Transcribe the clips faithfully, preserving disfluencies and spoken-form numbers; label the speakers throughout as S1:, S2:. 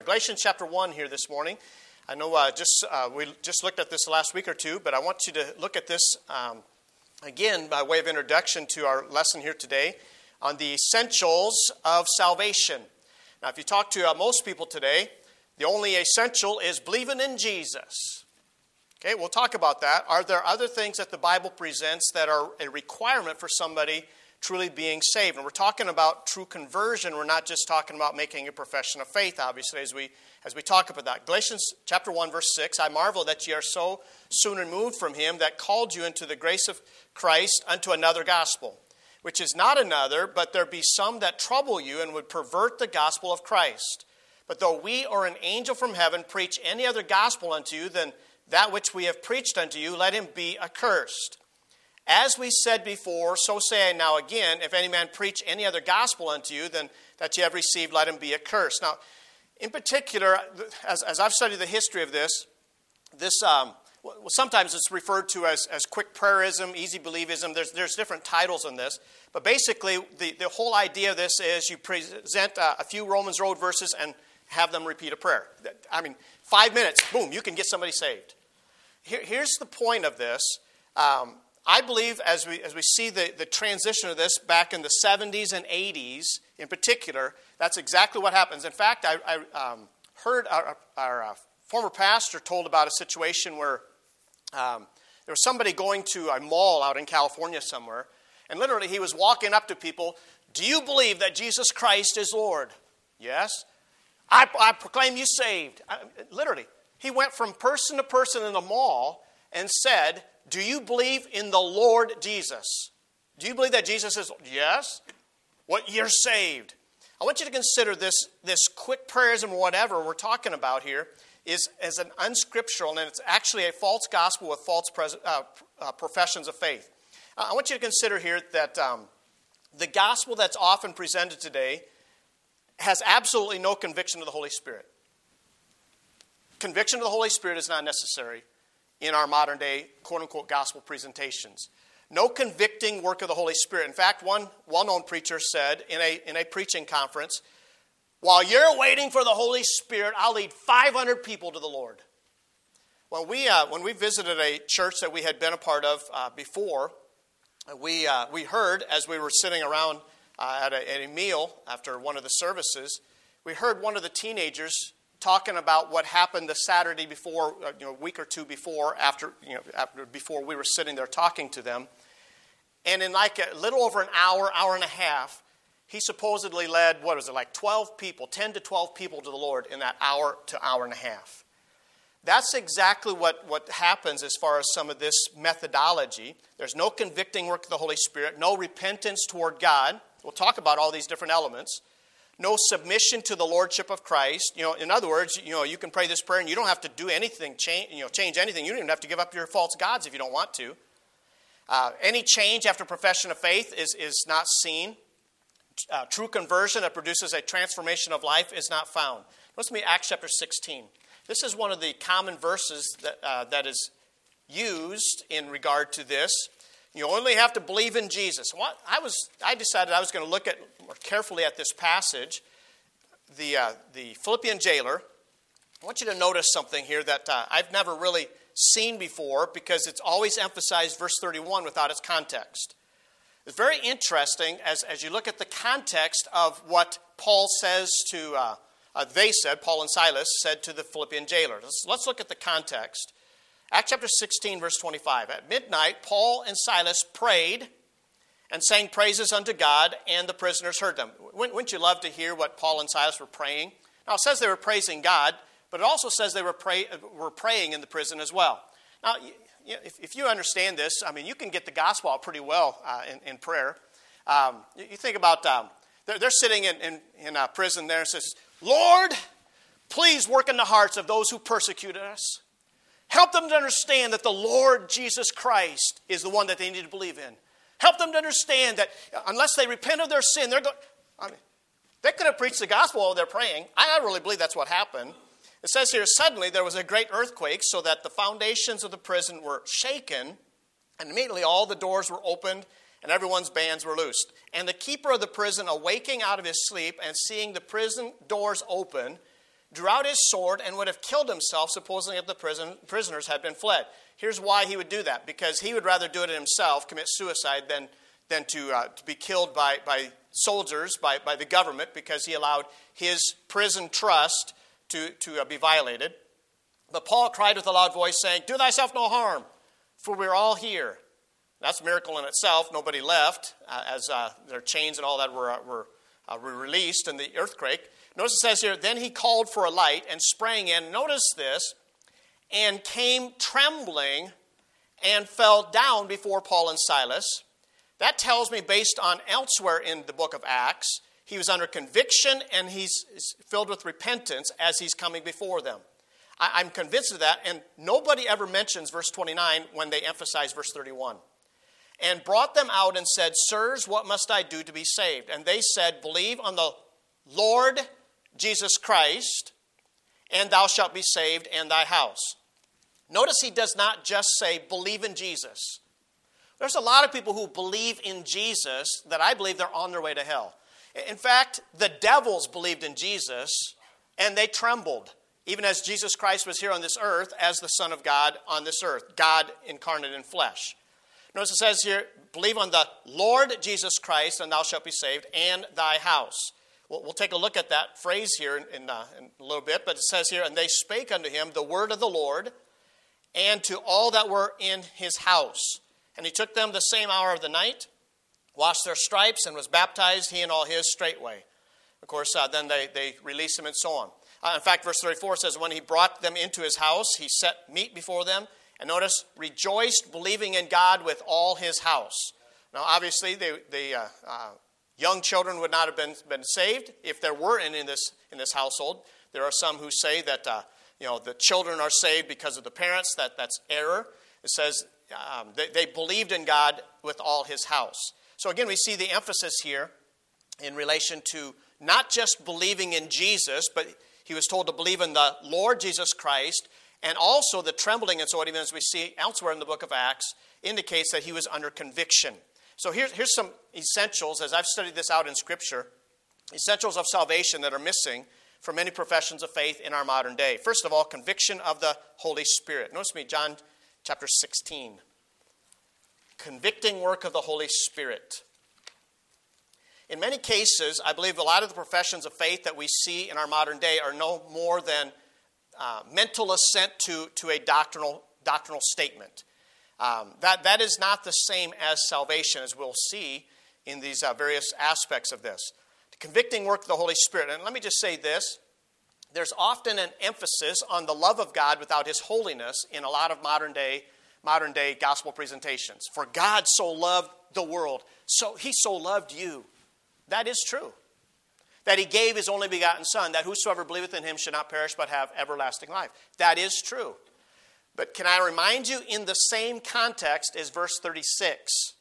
S1: Galatians chapter one here this morning. I know uh, just uh, we just looked at this last week or two, but I want you to look at this um, again by way of introduction to our lesson here today on the essentials of salvation. Now, if you talk to uh, most people today, the only essential is believing in Jesus. Okay, we'll talk about that. Are there other things that the Bible presents that are a requirement for somebody truly being saved? And we're talking about true conversion. We're not just talking about making a profession of faith, obviously, as we as we talk about that. Galatians chapter one, verse six, I marvel that ye are so soon removed from him that called you into the grace of Christ unto another gospel, which is not another, but there be some that trouble you and would pervert the gospel of Christ. But though we or an angel from heaven preach any other gospel unto you than that which we have preached unto you, let him be accursed. As we said before, so say I now again, if any man preach any other gospel unto you than that ye have received, let him be accursed. Now, in particular, as, as I've studied the history of this, this um, well, sometimes it's referred to as, as quick prayerism, easy believism. There's, there's different titles on this. But basically, the, the whole idea of this is you present uh, a few Romans Road verses and have them repeat a prayer. I mean, five minutes, boom, you can get somebody saved. Here, here's the point of this. Um, I believe as we as we see the, the transition of this back in the seventies and eighties in particular, that's exactly what happens. In fact, I, I um, heard our, our uh, former pastor told about a situation where um, there was somebody going to a mall out in California somewhere, and literally he was walking up to people, do you believe that Jesus Christ is Lord? Yes. I, I proclaim you saved. I, literally. He went from person to person in the mall and said, do you believe in the Lord Jesus? Do you believe that Jesus is? Yes. What? You're saved. I want you to consider this, this quick prayers and whatever we're talking about here is as an unscriptural, and it's actually a false gospel with false pres, uh, uh, professions of faith. Uh, I want you to consider here that um, the gospel that's often presented today has absolutely no conviction of the Holy Spirit. Conviction of the Holy Spirit is not necessary in our modern day, quote-unquote, gospel presentations. No convicting work of the Holy Spirit. In fact, one well-known preacher said in a, in a preaching conference, while you're waiting for the Holy Spirit, I'll lead five hundred people to the Lord. When we, uh, when we visited a church that we had been a part of uh, before, we, uh, we heard as we were sitting around uh, at, a, at a meal after one of the services, we heard one of the teenagers talking about what happened the Saturday before, you know, a week or two before, after, you know, after, before we were sitting there talking to them. And in like a little over an hour, hour and a half, he supposedly led, what was it, like twelve people, ten to twelve people to the Lord in that hour to hour and a half. That's exactly what, what happens as far as some of this methodology. There's no convicting work of the Holy Spirit, no repentance toward God. We'll talk about all these different elements. No submission to the lordship of Christ. You know, in other words, you know, you can pray this prayer and you don't have to do anything, change, you know, change anything. You don't even have to give up your false gods if you don't want to. Uh, any change after profession of faith is, is not seen. Uh, true conversion that produces a transformation of life is not found. Let's me Acts chapter sixteen. This is one of the common verses that uh, that is used in regard to this. You only have to believe in Jesus. What I was, I decided I was going to look at more carefully at this passage. The uh, the Philippian jailer. I want you to notice something here that uh, I've never really seen before because it's always emphasized verse thirty-one without its context. It's very interesting as as you look at the context of what Paul says to. Uh, uh, they said Paul and Silas said to the Philippian jailer. Let's, let's look at the context. Acts chapter sixteen, verse twenty-five. At midnight, Paul and Silas prayed and sang praises unto God, and the prisoners heard them. Wouldn't you love to hear what Paul and Silas were praying? Now, it says they were praising God, but it also says they were, pray, were praying in the prison as well. Now, if, if you understand this, I mean, you can get the gospel out pretty well uh, in, in prayer. Um, you think about, um, they're, they're sitting in, in, in a prison there and says, Lord, please work in the hearts of those who persecuted us. Help them to understand that the Lord Jesus Christ is the one that they need to believe in. Help them to understand that unless they repent of their sin, they're going. I mean, they could have preached the gospel while they're praying. I really believe that's what happened. It says here, suddenly there was a great earthquake, so that the foundations of the prison were shaken, and immediately all the doors were opened, and everyone's bands were loosed. And the keeper of the prison, awaking out of his sleep and seeing the prison doors open, drew out his sword and would have killed himself, supposing that the prison, prisoners had been fled. Here's why he would do that. Because he would rather do it himself, commit suicide, than, than to, uh, to be killed by, by soldiers, by, by the government, because he allowed his prison trust to, to uh, be violated. But Paul cried with a loud voice, saying, "Do thyself no harm, for we're all here." That's a miracle in itself. Nobody left, uh, as uh, their chains and all that were, uh, were, uh, were released in the earthquake. Notice it says here, "Then he called for a light and sprang in," notice this, "and came trembling and fell down before Paul and Silas." That tells me, based on elsewhere in the book of Acts, he was under conviction and he's filled with repentance as he's coming before them. I, I'm convinced of that, and nobody ever mentions verse twenty-nine when they emphasize verse thirty-one. "And brought them out and said, Sirs, what must I do to be saved? And they said, Believe on the Lord Jesus Christ, and thou shalt be saved, and thy house." Notice he does not just say, believe in Jesus. There's a lot of people who believe in Jesus that I believe they're on their way to hell. In fact, the devils believed in Jesus, and they trembled, even as Jesus Christ was here on this earth as the Son of God on this earth, God incarnate in flesh. Notice it says here, believe on the Lord Jesus Christ, and thou shalt be saved, and thy house. We'll, we'll take a look at that phrase here in, in, uh, in a little bit, but it says here, "And they spake unto him the word of the Lord, and to all that were in his house. And he took them the same hour of the night, washed their stripes, and was baptized, he and all his, straightway." Of course, uh, then they, they released him and so on. Uh, in fact, verse thirty-four says, "When he brought them into his house, he set meat before them, and notice, rejoiced, believing in God with all his house." Now, obviously, the, the uh, uh, young children would not have been, been saved if there were any in this, in this household. There are some who say that uh, you know the children are saved because of the parents. That, that's error. It says um, they, they believed in God with all his house. So again, we see the emphasis here in relation to not just believing in Jesus, but he was told to believe in the Lord Jesus Christ. And also the trembling and so on, even as we see elsewhere in the book of Acts, indicates that he was under conviction. So here's, here's some essentials, as I've studied this out in Scripture, essentials of salvation that are missing from many professions of faith in our modern day. First of all, conviction of the Holy Spirit. Notice me, John chapter sixteen. Convicting work of the Holy Spirit. In many cases, I believe a lot of the professions of faith that we see in our modern day are no more than Uh, mental assent to, to a doctrinal doctrinal statement. Um, that, that is not the same as salvation, as we'll see in these uh, various aspects of this. The convicting work of the Holy Spirit. And let me just say this. There's often an emphasis on the love of God without his holiness in a lot of modern day, modern day gospel presentations. For God so loved the world, so he so loved you. That is true. That he gave his only begotten Son, that whosoever believeth in him should not perish but have everlasting life. That is true. But can I remind you, in the same context as verse thirty-six,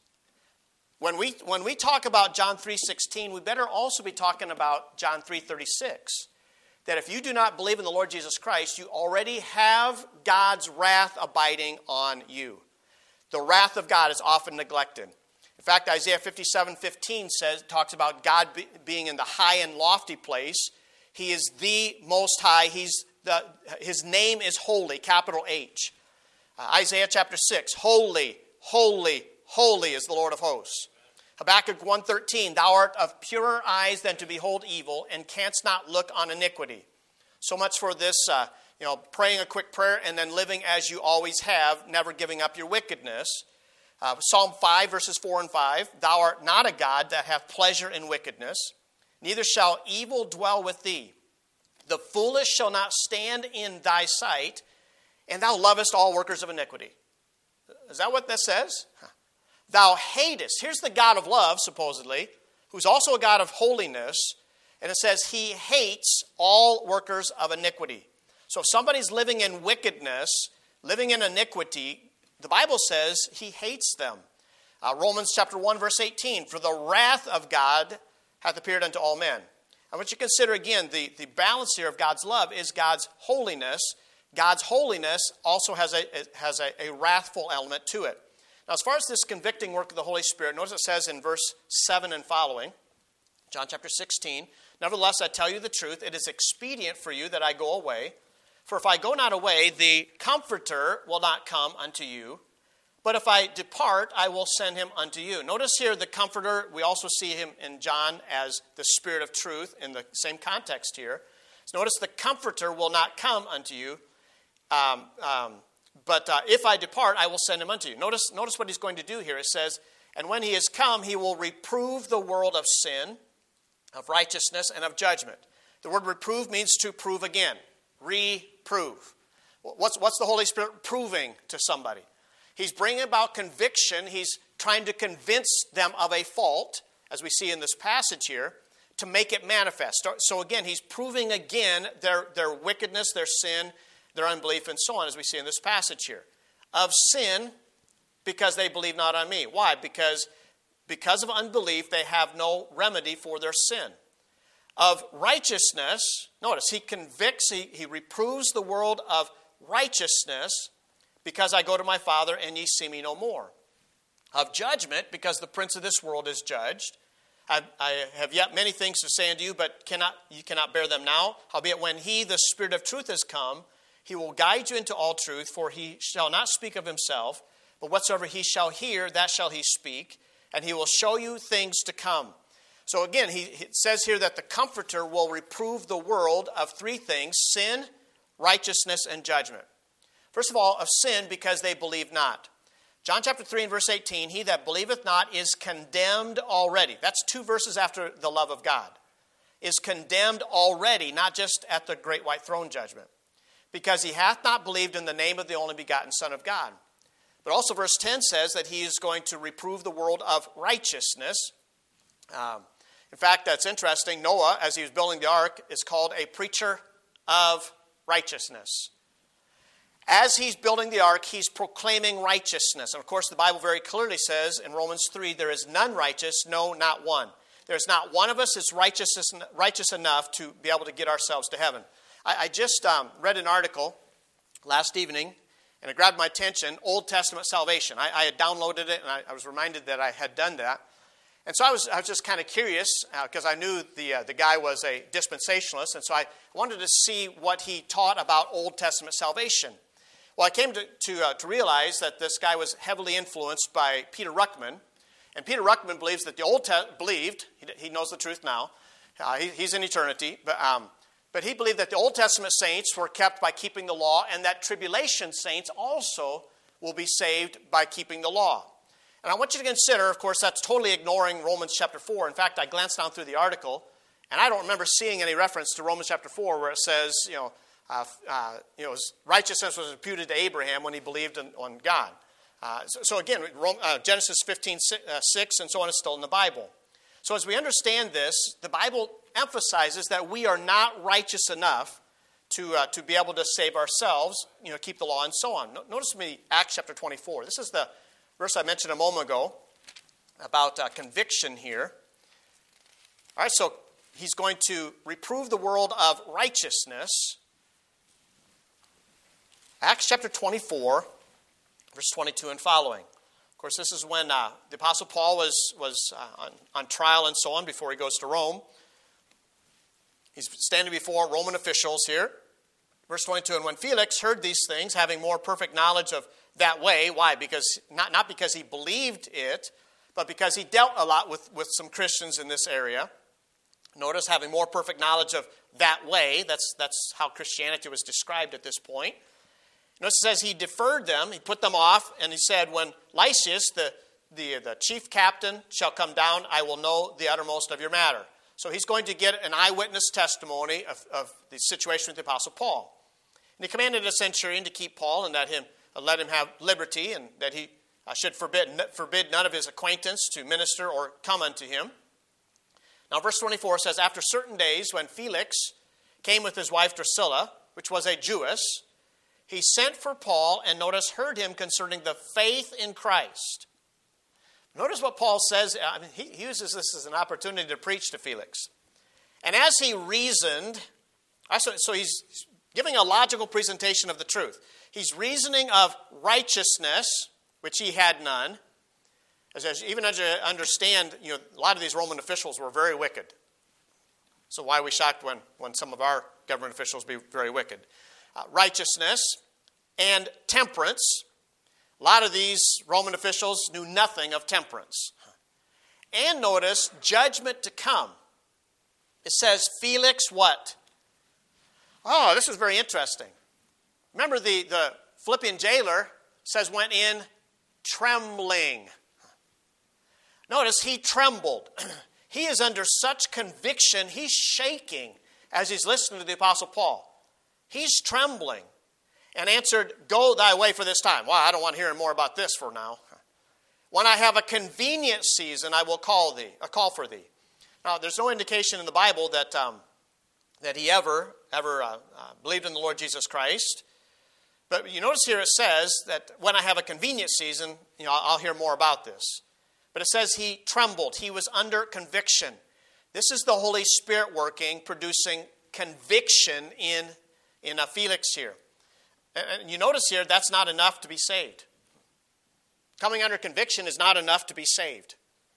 S1: when we, when we talk about John three sixteen, we better also be talking about John three thirty-six. That if you do not believe in the Lord Jesus Christ, you already have God's wrath abiding on you. The wrath of God is often neglected. In fact, Isaiah fifty-seven fifteen says, talks about God be, being in the high and lofty place. He is the Most High. He's the, his name is holy, capital H. Uh, Isaiah chapter six, holy, holy, holy is the Lord of hosts. Habakkuk one thirteen, thou art of purer eyes than to behold evil, and canst not look on iniquity. So much for this, uh, you know, praying a quick prayer and then living as you always have, never giving up your wickedness. Uh, Psalm five, verses four and five, thou art not a God that hath pleasure in wickedness, neither shall evil dwell with thee. The foolish shall not stand in thy sight, and thou lovest all workers of iniquity. Is that what this says? Huh. Thou hatest, here's the God of love, supposedly, who's also a God of holiness, and it says he hates all workers of iniquity. So if somebody's living in wickedness, living in iniquity, the Bible says he hates them. Uh, Romans chapter one, verse eighteen, for the wrath of God hath appeared unto all men. I want you to consider again, the, the balance here of God's love is God's holiness. God's holiness also has a, has a, a wrathful element to it. Now, as far as this convicting work of the Holy Spirit, notice it says in verse seven and following, John chapter sixteen, Nevertheless, I tell you the truth, it is expedient for you that I go away. For if I go not away, the Comforter will not come unto you. But if I depart, I will send him unto you. Notice here the Comforter, we also see him in John as the Spirit of truth in the same context here. So notice the Comforter will not come unto you. Um, um, but uh, if I depart, I will send him unto you. Notice, notice what he's going to do here. It says, and when he is come, he will reprove the world of sin, of righteousness, and of judgment. The word reprove means to prove again. Reprove. What's, what's the Holy Spirit proving to somebody? He's bringing about conviction. He's trying to convince them of a fault, as we see in this passage here, to make it manifest. So again, he's proving again their, their wickedness, their sin, their unbelief, and so on, as we see in this passage here. Of sin, because they believe not on me. Why? Because, because of unbelief, they have no remedy for their sin. Of righteousness, notice, he convicts, he, he reproves the world of righteousness, because I go to my Father, and ye see me no more. Of judgment, because the prince of this world is judged. I, I have yet many things to say unto you, but cannot you cannot bear them now. Howbeit, when he, the Spirit of truth, is come, he will guide you into all truth, for he shall not speak of himself, but whatsoever he shall hear, that shall he speak, and he will show you things to come. So again, he, he says here that the Comforter will reprove the world of three things: sin, righteousness, and judgment. First of all, of sin, because they believe not. John chapter three and verse eighteen, he that believeth not is condemned already. That's two verses after the love of God. Is condemned already, not just at the great white throne judgment. Because he hath not believed in the name of the only begotten Son of God. But also verse ten says that he is going to reprove the world of righteousness. Um, in fact, that's interesting. Noah, as he was building the ark, is called a preacher of righteousness. As he's building the ark, he's proclaiming righteousness. And of course, the Bible very clearly says in Romans three, there is none righteous, no, not one. There's not one of us that's righteous, righteous enough to be able to get ourselves to heaven. I, I just um, read an article last evening, and it grabbed my attention, Old Testament salvation. I, I had downloaded it, and I, I was reminded that I had done that. And so I was, I was just kind of curious, because uh, I knew the, uh, the guy was a dispensationalist, and so I wanted to see what he taught about Old Testament salvation. Well, I came to to, uh, to realize that this guy was heavily influenced by Peter Ruckman, and Peter Ruckman believes that the Old Te- believed he, he knows the truth now. Uh, he, he's in eternity, but um, but he believed that the Old Testament saints were kept by keeping the law, and that tribulation saints also will be saved by keeping the law. And I want you to consider, of course, that's totally ignoring Romans chapter four. In fact, I glanced down through the article, and I don't remember seeing any reference to Romans chapter four where it says, you know. Uh, uh, you know, righteousness was imputed to Abraham when he believed in, on God. Uh, so, so again, Rome, uh, Genesis fifteen, six and so on is still in the Bible. So as we understand this, the Bible emphasizes that we are not righteous enough to uh, to be able to save ourselves, you know, keep the law and so on. No, notice me Acts chapter twenty-four. This is the verse I mentioned a moment ago about uh, conviction here. All right, so he's going to reprove the world of righteousness. Acts chapter twenty-four, verse twenty-two and following. Of course, this is when uh, the Apostle Paul was, was uh, on, on trial and so on before he goes to Rome. He's standing before Roman officials here. Verse twenty-two, and when Felix heard these things, having more perfect knowledge of that way, why? Because not, not because he believed it, but because he dealt a lot with, with some Christians in this area. Notice, having more perfect knowledge of that way, that's, that's how Christianity was described at this point. Notice it says he deferred them, he put them off, and he said, when Lysias, the, the, the chief captain, shall come down, I will know the uttermost of your matter. So he's going to get an eyewitness testimony of, of the situation with the Apostle Paul. And he commanded a centurion to keep Paul and let him, uh, let him have liberty, and that he uh, should forbid, forbid none of his acquaintance to minister or come unto him. Now verse twenty-four says, after certain days, when Felix came with his wife Drusilla, which was a Jewess, he sent for Paul and, notice, heard him concerning the faith in Christ. Notice what Paul says. I mean, he uses this as an opportunity to preach to Felix. And as he reasoned, so he's giving a logical presentation of the truth. He's reasoning of righteousness, which he had none. As, as even as you understand, you know, a lot of these Roman officials were very wicked. So why are we shocked when, when some of our government officials be very wicked? Uh, righteousness and temperance. A lot of these Roman officials knew nothing of temperance. And notice, judgment to come. It says, Felix what? Oh, this is very interesting. Remember the, the Philippian jailer says went in trembling. Notice he trembled. He is under such conviction, he's shaking as he's listening to the Apostle Paul. He's trembling and answered, go thy way for this time. Well, I don't want to hear more about this for now. When I have a convenient season, I will call thee, a call for thee. Now, there's no indication in the Bible that um, that he ever, ever uh, uh, believed in the Lord Jesus Christ. But you notice here it says that when I have a convenient season, you know, I'll hear more about this. But it says he trembled. He was under conviction. This is the Holy Spirit working, producing conviction in, in uh, Felix here. And, and you notice here, that's not enough to be saved. Coming under conviction is not enough to be saved.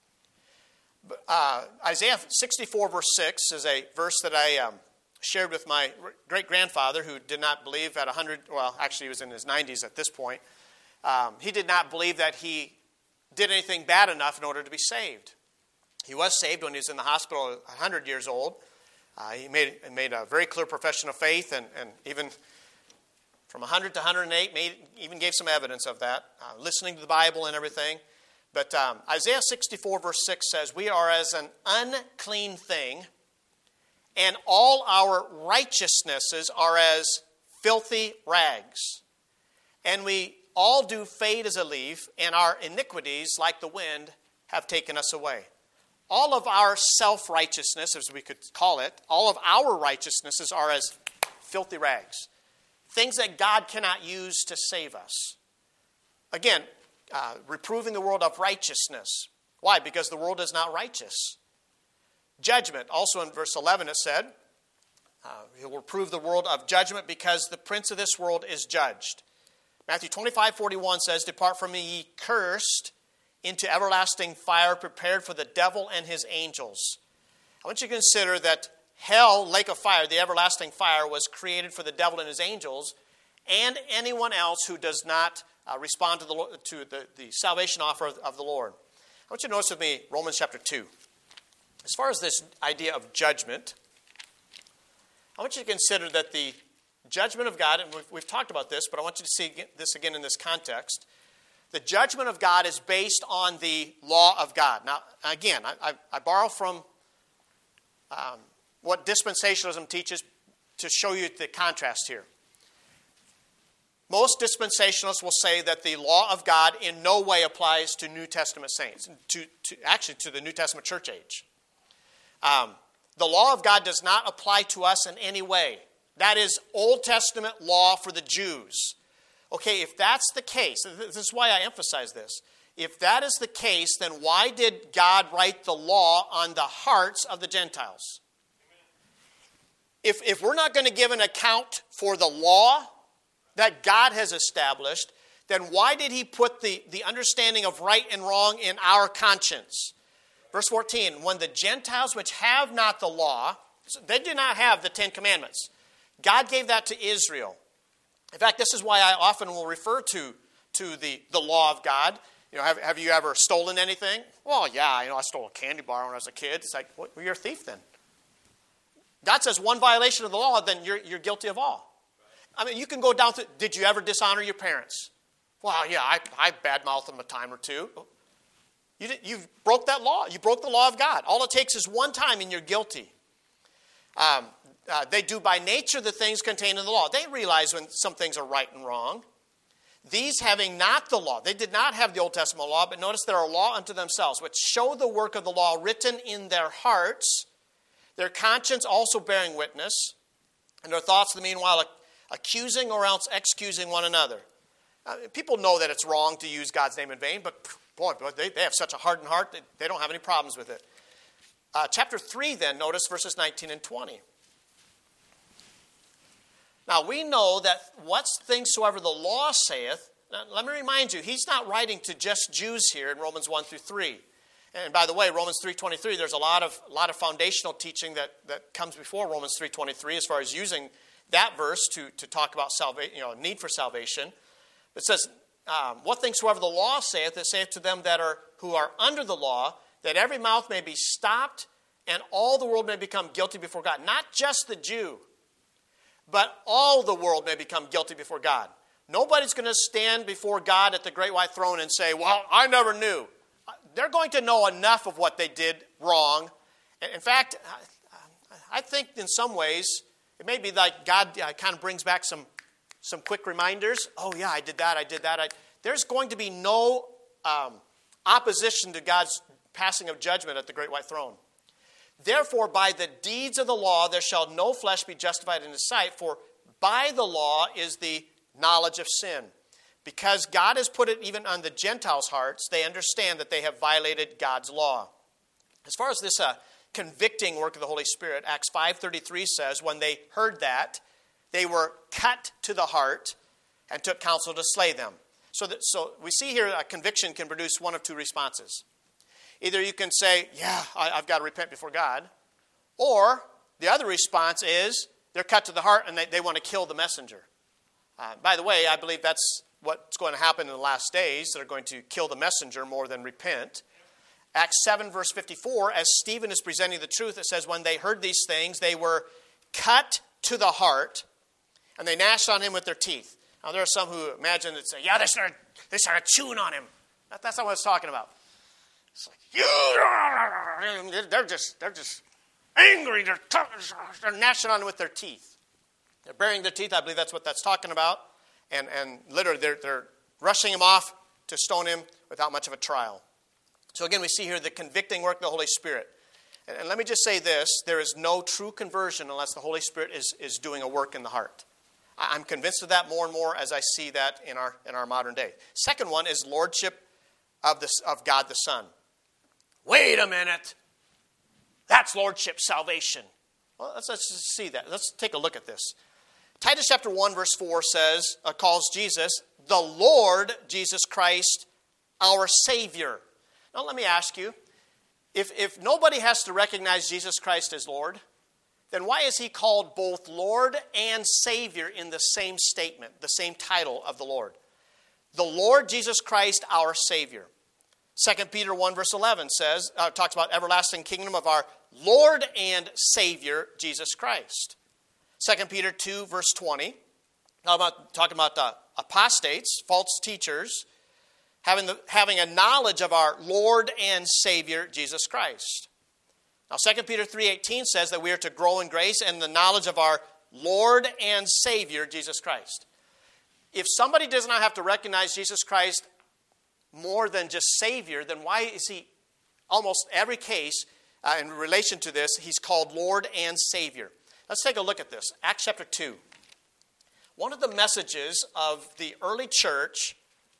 S1: Uh, Isaiah sixty-four verse six is a verse that I um, shared with my great-grandfather who did not believe at one hundred, well, actually he was in his nineties at this point. Um, he did not believe that he did anything bad enough in order to be saved. He was saved when he was in the hospital at one hundred years old. Uh, he made, made a very clear profession of faith, and, and even from one hundred to one hundred eight, made, even gave some evidence of that, uh, listening to the Bible and everything. But um, Isaiah sixty-four verse six says, we are as an unclean thing, and all our righteousnesses are as filthy rags. And we all do fade as a leaf, and our iniquities, like the wind, have taken us away. All of our self-righteousness, as we could call it, all of our righteousnesses are as filthy rags. Things that God cannot use to save us. Again, uh, reproving the world of righteousness. Why? Because the world is not righteous. Judgment. Also in verse eleven it said, uh, he will reprove the world of judgment because the prince of this world is judged. Matthew twenty-five forty-one says, depart from me, ye cursed, into everlasting fire prepared for the devil and his angels. I want you to consider that hell, lake of fire, the everlasting fire, was created for the devil and his angels and anyone else who does not uh, respond to, the, to the, the salvation offer of, of the Lord. I want you to notice with me Romans chapter two. As far as this idea of judgment, I want you to consider that the judgment of God, and we've, we've talked about this, but I want you to see this again in this context. The judgment of God is based on the law of God. Now, again, I, I, I borrow from um, what dispensationalism teaches to show you the contrast here. Most dispensationalists will say that the law of God in no way applies to New Testament saints, to, to actually to the New Testament church age. Um, the law of God does not apply to us in any way. That is Old Testament law for the Jews. Okay, if that's the case, this is why I emphasize this. If that is the case, then why did God write the law on the hearts of the Gentiles? If, if we're not going to give an account for the law that God has established, then why did he put the, the understanding of right and wrong in our conscience? Verse fourteen, when the Gentiles which have not the law, they do not have the Ten Commandments. God gave that to Israel. In fact, this is why I often will refer to, to the, the law of God. You know, have, have you ever stolen anything? Well, yeah, you know, I stole a candy bar when I was a kid. It's like, well, you're a thief then. God says one violation of the law, then you're, you're guilty of all. I mean, you can go down to, did you ever dishonor your parents? Well, yeah, I, I badmouthed them a time or two. You, did, you broke that law. You broke the law of God. All it takes is one time and you're guilty. Um, uh, they do by nature the things contained in the law. They realize when some things are right and wrong. These having not the law, they did not have the Old Testament law, but notice there are law unto themselves, which show the work of the law written in their hearts, their conscience also bearing witness, and their thoughts in the meanwhile accusing or else excusing one another. Uh, people know that it's wrong to use God's name in vain, but boy, they, they have such a hardened heart that they don't have any problems with it. Uh, chapter three then, notice verses nineteen and twenty. Now we know that what things soever the law saith, now, let me remind you, he's not writing to just Jews here in Romans one through three. And by the way, Romans three twenty-three, there's a lot of a lot of foundational teaching that, that comes before Romans three twenty-three as far as using that verse to, to talk about salvation, you know, need for salvation. It says, um, what things soever the law saith, it saith to them that are who are under the law, that every mouth may be stopped, and all the world may become guilty before God. Not just the Jew, but all the world may become guilty before God. Nobody's going to stand before God at the great white throne and say, well, I never knew. They're going to know enough of what they did wrong. In fact, I think in some ways, it may be like God kind of brings back some, some quick reminders. Oh, yeah, I did that, I did that. I... There's going to be no um, opposition to God's passing of judgment at the great white throne. Therefore, by the deeds of the law, there shall no flesh be justified in his sight, for by the law is the knowledge of sin. Because God has put it even on the Gentiles' hearts, they understand that they have violated God's law. As far as this uh, convicting work of the Holy Spirit, Acts five thirty-three says, when they heard that, they were cut to the heart and took counsel to slay them. So, that, so we see here a conviction can produce one of two responses. Either you can say, yeah, I, I've got to repent before God. Or the other response is they're cut to the heart and they, they want to kill the messenger. Uh, by the way, I believe that's what's going to happen in the last days. They're going to kill the messenger more than repent. Acts seven, verse fifty-four, as Stephen is presenting the truth, it says, when they heard these things, they were cut to the heart, and they gnashed on him with their teeth. Now, there are some who imagine that say, yeah, they started, they started chewing on him. That, that's not what it's talking about. It's like, you, they're just, they're just angry. They're, they're gnashing on him with their teeth. They're burying their teeth. I believe that's what that's talking about. And, and literally, they're, they're rushing him off to stone him without much of a trial. So again, we see here the convicting work of the Holy Spirit. And, and let me just say this. There is no true conversion unless the Holy Spirit is, is doing a work in the heart. I, I'm convinced of that more and more as I see that in our, in our modern day. Second one is lordship of, the, of God the Son. Wait a minute. That's lordship salvation. Well, let's, let's just see that. Let's take a look at this. Titus chapter one, verse four says, uh, calls Jesus the Lord Jesus Christ, our Savior. Now, let me ask you, if, if nobody has to recognize Jesus Christ as Lord, then why is he called both Lord and Savior in the same statement, the same title of the Lord? The Lord Jesus Christ, our Savior. Second Peter one, verse eleven says, uh, talks about everlasting kingdom of our Lord and Savior, Jesus Christ. Second Peter two, verse twenty, about, talking about uh, apostates, false teachers, having, the, having a knowledge of our Lord and Savior, Jesus Christ. Now, Second Peter three eighteen says that we are to grow in grace and the knowledge of our Lord and Savior, Jesus Christ. If somebody does not have to recognize Jesus Christ more than just Savior, then why is he, almost every case uh, in relation to this, he's called Lord and Savior? Let's take a look at this. Acts chapter two. One of the messages of the early church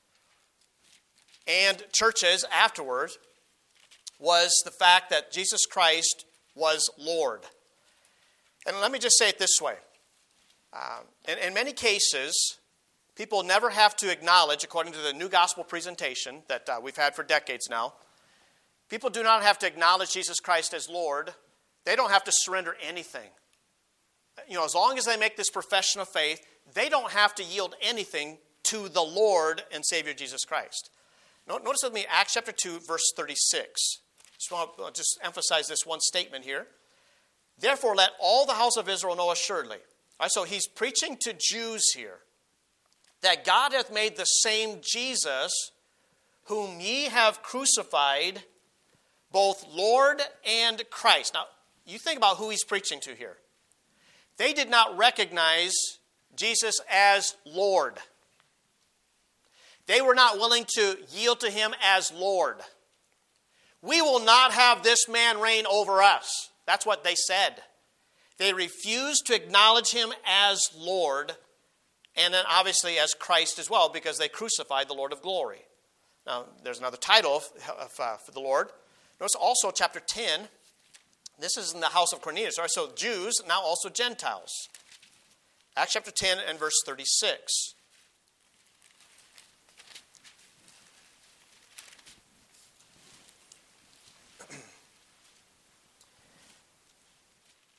S1: and churches afterwards was the fact that Jesus Christ was Lord. And let me just say it this way. Uh, in, in many cases, people never have to acknowledge, according to the New Gospel presentation that uh, we've had for decades now, people do not have to acknowledge Jesus Christ as Lord. They don't have to surrender anything. You know, as long as they make this profession of faith, they don't have to yield anything to the Lord and Savior Jesus Christ. Notice with me Acts chapter two, verse thirty-six. Just want to just emphasize this one statement here. Therefore, let all the house of Israel know assuredly. All right, so he's preaching to Jews here that God hath made the same Jesus whom ye have crucified, both Lord and Christ. Now, you think about who he's preaching to here. They did not recognize Jesus as Lord. They were not willing to yield to him as Lord. We will not have this man reign over us. That's what they said. They refused to acknowledge him as Lord, and then obviously as Christ as well, because they crucified the Lord of glory. Now, there's another title of, of, uh, for the Lord. Notice also chapter ten. This is in the house of Cornelius. All right, so Jews, now also Gentiles. Acts chapter ten and verse thirty-six.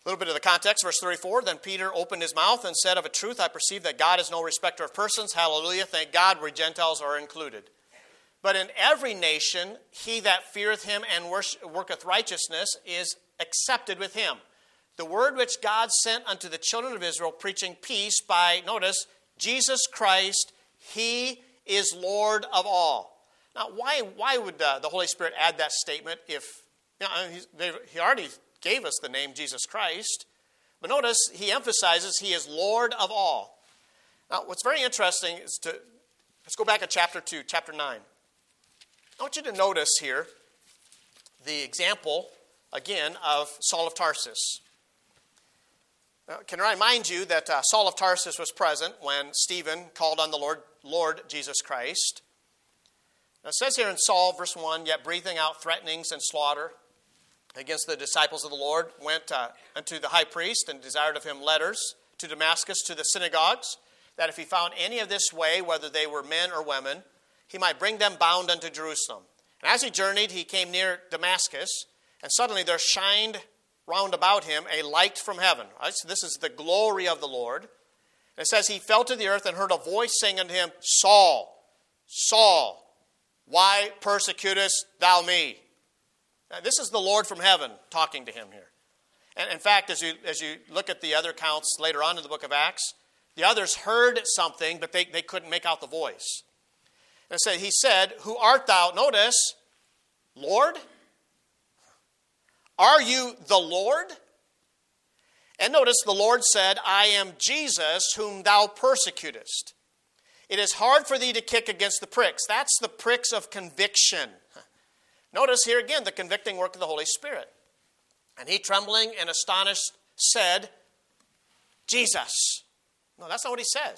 S1: A little bit of the context, verse thirty-four, then Peter opened his mouth and said, of a truth, I perceive that God is no respecter of persons. Hallelujah, thank God, where Gentiles are included. But in every nation, he that feareth him and worketh righteousness is accepted with him. The word which God sent unto the children of Israel, preaching peace by, notice, Jesus Christ, he is Lord of all. Now, why, why would uh, the Holy Spirit add that statement if, you know, he, they, he already gave us the name Jesus Christ. But notice, he emphasizes he is Lord of all. Now, what's very interesting is to, let's go back to chapter two, chapter nine. I want you to notice here the example, again, of Saul of Tarsus. Now, can I remind you that uh, Saul of Tarsus was present when Stephen called on the Lord, Lord Jesus Christ. Now, it says here in Saul, verse one, yet breathing out threatenings and slaughter against the disciples of the Lord, went uh, unto the high priest and desired of him letters to Damascus to the synagogues, that if he found any of this way, whether they were men or women, he might bring them bound unto Jerusalem. And as he journeyed, he came near Damascus, and suddenly there shined round about him a light from heaven. Right? So this is the glory of the Lord. And it says, he fell to the earth and heard a voice saying unto him, Saul, Saul, why persecutest thou me? Now, this is the Lord from heaven talking to him here. And in fact, as you, as you look at the other accounts later on in the book of Acts, the others heard something, but they, they couldn't make out the voice. And so he said, who art thou? Notice, Lord? Are you the Lord? And notice the Lord said, I am Jesus whom thou persecutest. It is hard for thee to kick against the pricks. That's the pricks of conviction. Notice here again the convicting work of the Holy Spirit. And he, trembling and astonished, said, Jesus. No, that's not what he says.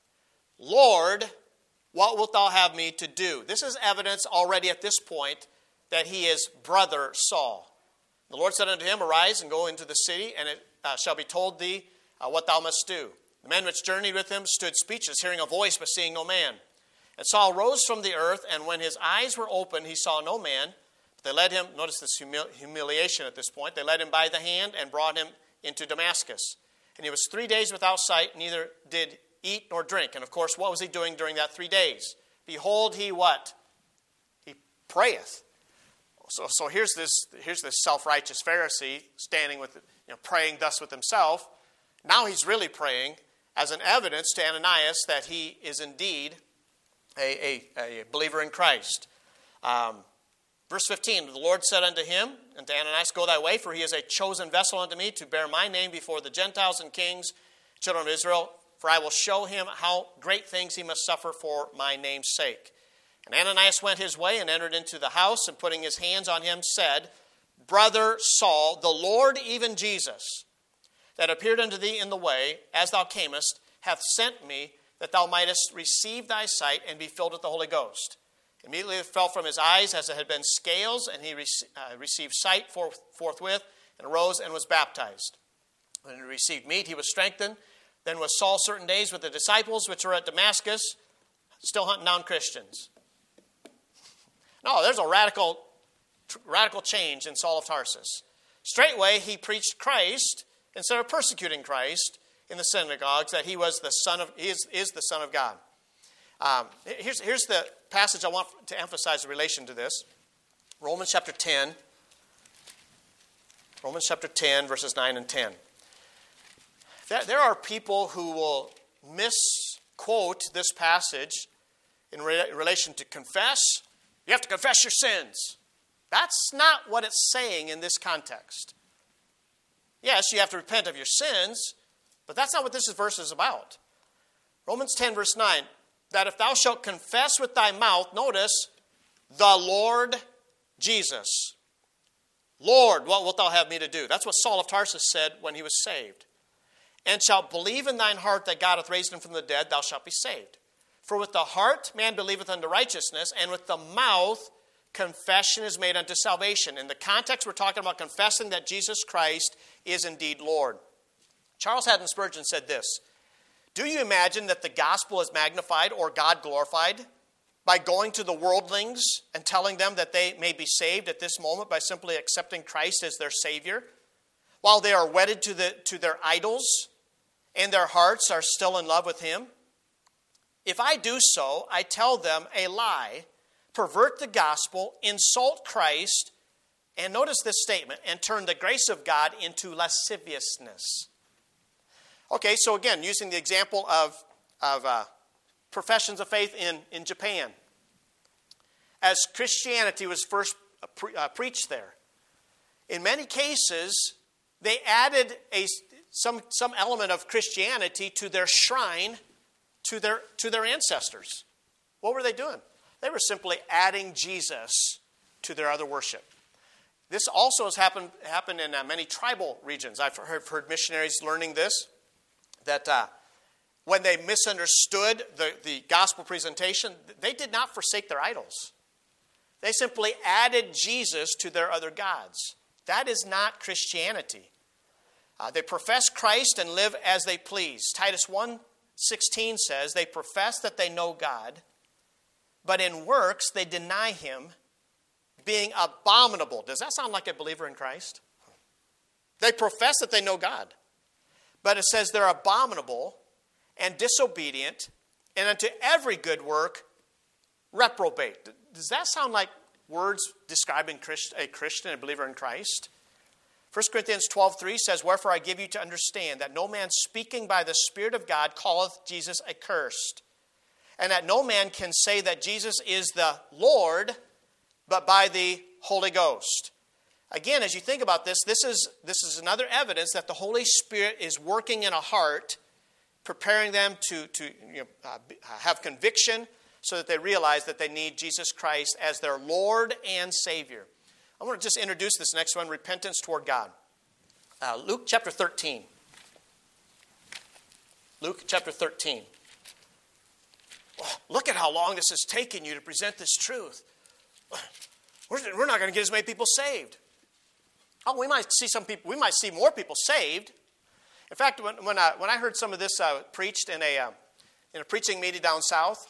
S1: Lord, what wilt thou have me to do? This is evidence already at this point that he is brother Saul. The Lord said unto him, arise and go into the city, and it uh, shall be told thee uh, what thou must do. The men which journeyed with him stood speechless, hearing a voice, but seeing no man. And Saul rose from the earth, and when his eyes were opened, he saw no man. They led him, notice this humil- humiliation at this point, they led him by the hand and brought him into Damascus. And he was three days without sight, neither did eat nor drink. And of course, what was he doing during that three days? Behold, he what? He prayeth. So, so here's this here's this self-righteous Pharisee standing with, you know, praying thus with himself. Now he's really praying as an evidence to Ananias that he is indeed a, a, a believer in Christ. Um, Verse fifteen, the Lord said unto him, and to Ananias, go thy way, for he is a chosen vessel unto me to bear my name before the Gentiles and kings, children of Israel, for I will show him how great things he must suffer for my name's sake. And Ananias went his way and entered into the house, and putting his hands on him, said, Brother Saul, the Lord, even Jesus, that appeared unto thee in the way, as thou camest, hath sent me, that thou mightest receive thy sight and be filled with the Holy Ghost. Immediately it fell from his eyes as it had been scales, and he rec- uh, received sight forth, forthwith, and arose and was baptized. When he received meat, he was strengthened. Then was Saul certain days with the disciples which were at Damascus, still hunting down Christians. No, there's a radical, radical change in Saul of Tarsus. Straightway he preached Christ instead of persecuting Christ in the synagogues, that he was the son of he is, is the Son of God. Um, here's, here's the passage I want to emphasize in relation to this. Romans chapter ten. Romans chapter ten, verses nine and ten. There, there are people who will misquote this passage in re- relation to confess. You have to confess your sins. That's not what it's saying in this context. Yes, you have to repent of your sins, but that's not what this verse is about. Romans ten, verse nine. That if thou shalt confess with thy mouth, notice, the Lord Jesus. Lord, what wilt thou have me to do? That's what Saul of Tarsus said when he was saved. And shalt believe in thine heart that God hath raised him from the dead, thou shalt be saved. For with the heart man believeth unto righteousness, and with the mouth confession is made unto salvation. In the context, we're talking about confessing that Jesus Christ is indeed Lord. Charles Haddon Spurgeon said this, do you imagine that the gospel is magnified or God glorified by going to the worldlings and telling them that they may be saved at this moment by simply accepting Christ as their Savior? while they are wedded to, the, to their idols and their hearts are still in love with him? If I do so, I tell them a lie, pervert the gospel, insult Christ, and notice this statement, and turn the grace of God into lasciviousness. Okay, so again, using the example of, of uh, professions of faith in, in Japan. As Christianity was first pre- uh, preached there, in many cases, they added a, some, some element of Christianity to their shrine, to their, to their ancestors. What were they doing? They were simply adding Jesus to their other worship. This also has happened, happened in uh, many tribal regions. I've heard, heard missionaries learning this, that uh, when they misunderstood the, the gospel presentation, they did not forsake their idols. They simply added Jesus to their other gods. That is not Christianity. Uh, they profess Christ and live as they please. Titus one sixteen says, they profess that they know God, but in works they deny him, being abominable. Does that sound like a believer in Christ? They profess that they know God, but it says they're abominable and disobedient, and unto every good work reprobate. Does that sound like words describing a Christian, a believer in Christ? First Corinthians twelve three says, wherefore I give you to understand that no man speaking by the Spirit of God calleth Jesus accursed, and that no man can say that Jesus is the Lord, but by the Holy Ghost. Again, as you think about this, this is, this is another evidence that the Holy Spirit is working in a heart, preparing them to, to you know, uh, have conviction so that they realize that they need Jesus Christ as their Lord and Savior. I want to just introduce this next one, repentance toward God. Uh, Luke chapter thirteen. Luke chapter thirteen. Oh, look at how long this has taken you to present this truth. We're, we're not going to get as many people saved. Oh, we might see some people. We might see more people saved. In fact, when when I, when I heard some of this uh, preached in a uh, in a preaching meeting down south,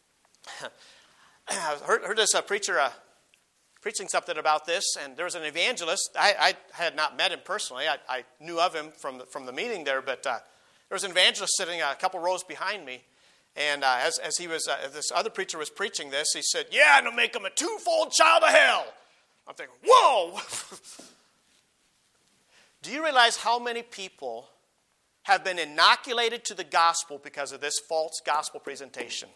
S1: I heard, heard this uh, preacher uh, preaching something about this, and there was an evangelist. I, I had not met him personally. I, I knew of him from the, from the meeting there, but uh, there was an evangelist sitting a couple rows behind me. And uh, as, as he was, uh, as this other preacher was preaching this, he said, yeah, and to make him a twofold child of hell. I'm thinking, whoa! Do you realize how many people have been inoculated to the gospel because of this false gospel presentation?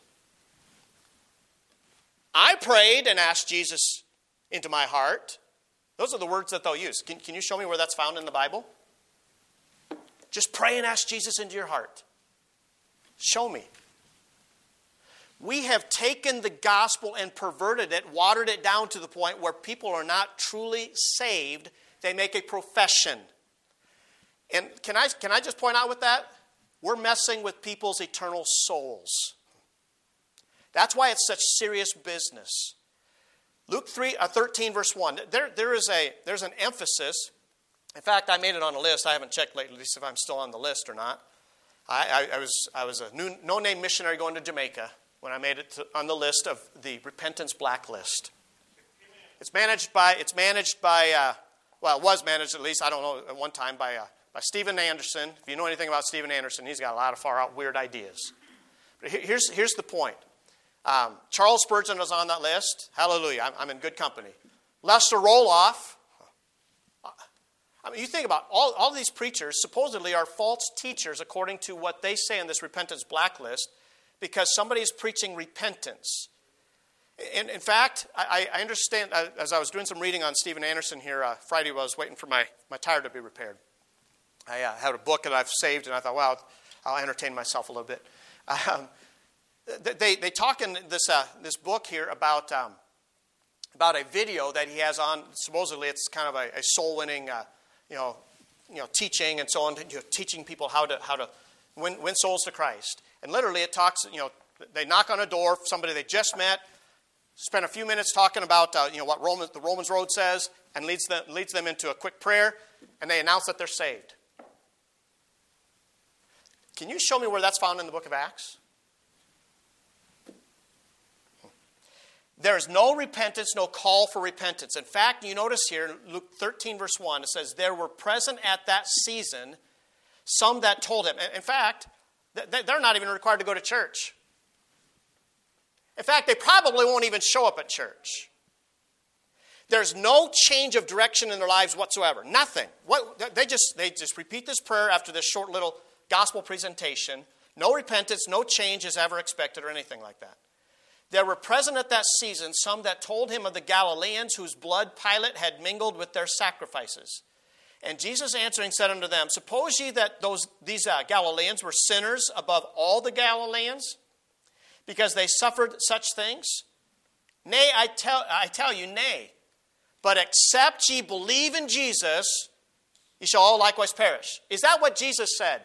S1: I prayed and asked Jesus into my heart. Those are the words that they'll use. Can, can you show me where that's found in the Bible? Just pray and ask Jesus into your heart. Show me. We have taken the gospel and perverted it, watered it down to the point where people are not truly saved. They make a profession. And can I, can I just point out with that? We're messing with people's eternal souls. That's why it's such serious business. Luke three, uh, thirteen, verse one. There, there is a, there's an emphasis. In fact, I made it on a list. I haven't checked lately to see if I'm still on the list or not. I, I, I was, I was a new, no-name missionary going to Jamaica when I made it to, on the list of the repentance blacklist. It's managed by, it's managed by, uh, well, it was managed at least, I don't know, at one time by, uh, by Steven Anderson. If you know anything about Steven Anderson, he's got a lot of far-out weird ideas. But here's, here's the point. Um, Charles Spurgeon was on that list. Hallelujah, I'm, I'm in good company. Lester Roloff. I mean, you think about all, all these preachers supposedly are false teachers according to what they say in this repentance blacklist, because somebody is preaching repentance. In, in fact, I, I understand, uh, as I was doing some reading on Steven Anderson here uh, Friday while I was waiting for my, my tire to be repaired. I uh, had a book that I've saved, and I thought, well, I'll entertain myself a little bit. Um, they, they talk in this, uh, this book here about, um, about a video that he has on, supposedly it's kind of a, a soul-winning uh, you know, you know, teaching and so on, you know, teaching people how to, how to win, win souls to Christ. And literally it talks, you know, they knock on a door, somebody they just met, spend a few minutes talking about, uh, you know, what Romans, the Romans Road says, and leads them, leads them into a quick prayer, and they announce that they're saved. Can you show me where that's found in the book of Acts? There is no repentance, no call for repentance. In fact, you notice here, Luke thirteen, verse one, it says, there were present at that season some that told him. In fact, they're not even required to go to church. In fact, they probably won't even show up at church. There's no change of direction in their lives whatsoever. Nothing. What, they, just, they just repeat this prayer after this short little gospel presentation. No repentance, no change is ever expected or anything like that. There were present at that season some that told him of the Galileans whose blood Pilate had mingled with their sacrifices. And Jesus answering said unto them, suppose ye that those these uh, Galileans were sinners above all the Galileans, because they suffered such things? Nay, I tell, I tell you, nay. But except ye believe in Jesus, ye shall all likewise perish. Is that what Jesus said?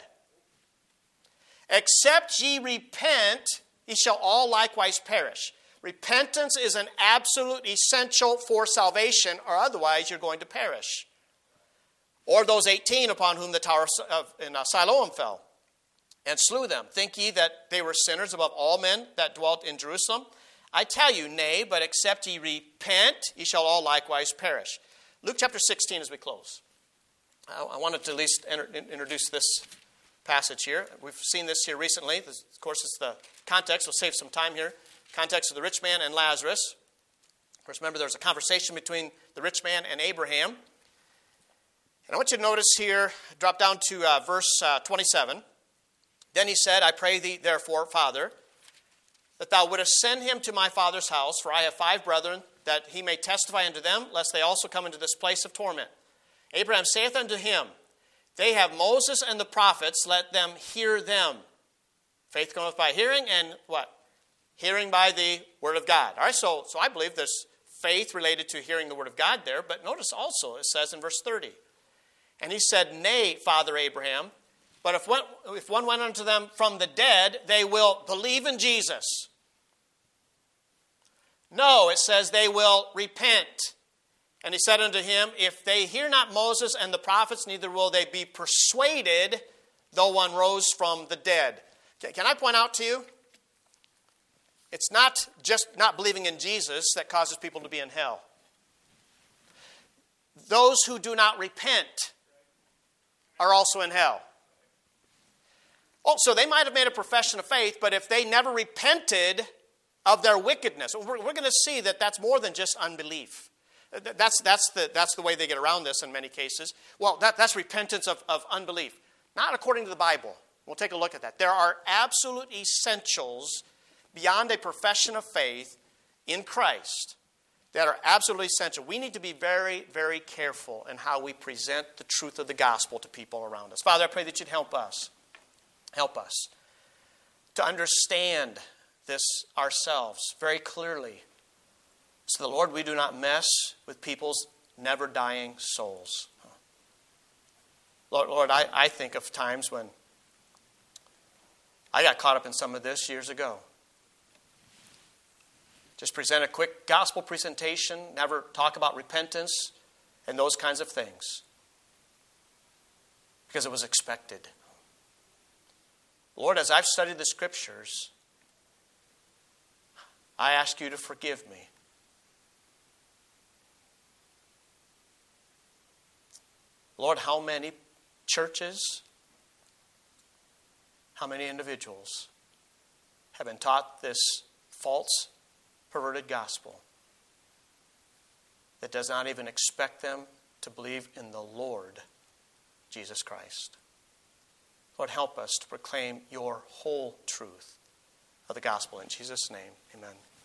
S1: Except ye repent, ye shall all likewise perish. Repentance is an absolute essential for salvation, or otherwise you're going to perish. Or those eighteen upon whom the tower of, in uh, Siloam fell and slew them. Think ye that they were sinners above all men that dwelt in Jerusalem? I tell you, nay, but except ye repent, ye shall all likewise perish. Luke chapter sixteen as we close. I, I wanted to at least enter, introduce this passage here. We've seen this here recently. This, of course, it's the context. We'll save some time here. Context of the rich man and Lazarus. Of course, remember there's a conversation between the rich man and Abraham. And I want you to notice here, drop down to uh, verse uh, twenty-seven. Then he said, I pray thee, therefore, Father, that thou wouldest send him to my father's house, for I have five brethren, that he may testify unto them, lest they also come into this place of torment. Abraham saith unto him, they have Moses and the prophets, let them hear them. Faith cometh by hearing, and what? Hearing by the word of God. All right, so, so I believe there's faith related to hearing the word of God there, but notice also it says in verse thirty, and he said, nay, Father Abraham, but if one, if one went unto them from the dead, they will believe in Jesus. No, it says they will repent. And he said unto him, if they hear not Moses and the prophets, neither will they be persuaded, though one rose from the dead. Can I point out to you? It's not just not believing in Jesus that causes people to be in hell. Those who do not repent are also in hell. Oh, so they might have made a profession of faith, but if they never repented of their wickedness, we're, we're going to see that that's more than just unbelief. That's, that's, the, that's the way they get around this in many cases. Well, that, that's repentance of, of unbelief. Not according to the Bible. We'll take a look at that. There are absolute essentials beyond a profession of faith in Christ that are absolutely essential. We need to be very, very careful in how we present the truth of the gospel to people around us. Father, I pray that you'd help us. Help us to understand this ourselves very clearly. So the Lord, we do not mess with people's never dying souls. Lord, Lord I, I think of times when I got caught up in some of this years ago. Just present a quick gospel presentation, never talk about repentance and those kinds of things. Because it was expected. Lord, as I've studied the Scriptures, I ask you to forgive me. Lord, how many churches, how many individuals have been taught this false, perverted gospel that does not even expect them to believe in the Lord Jesus Christ? Lord, help us to proclaim your whole truth of the gospel. In Jesus' name, amen.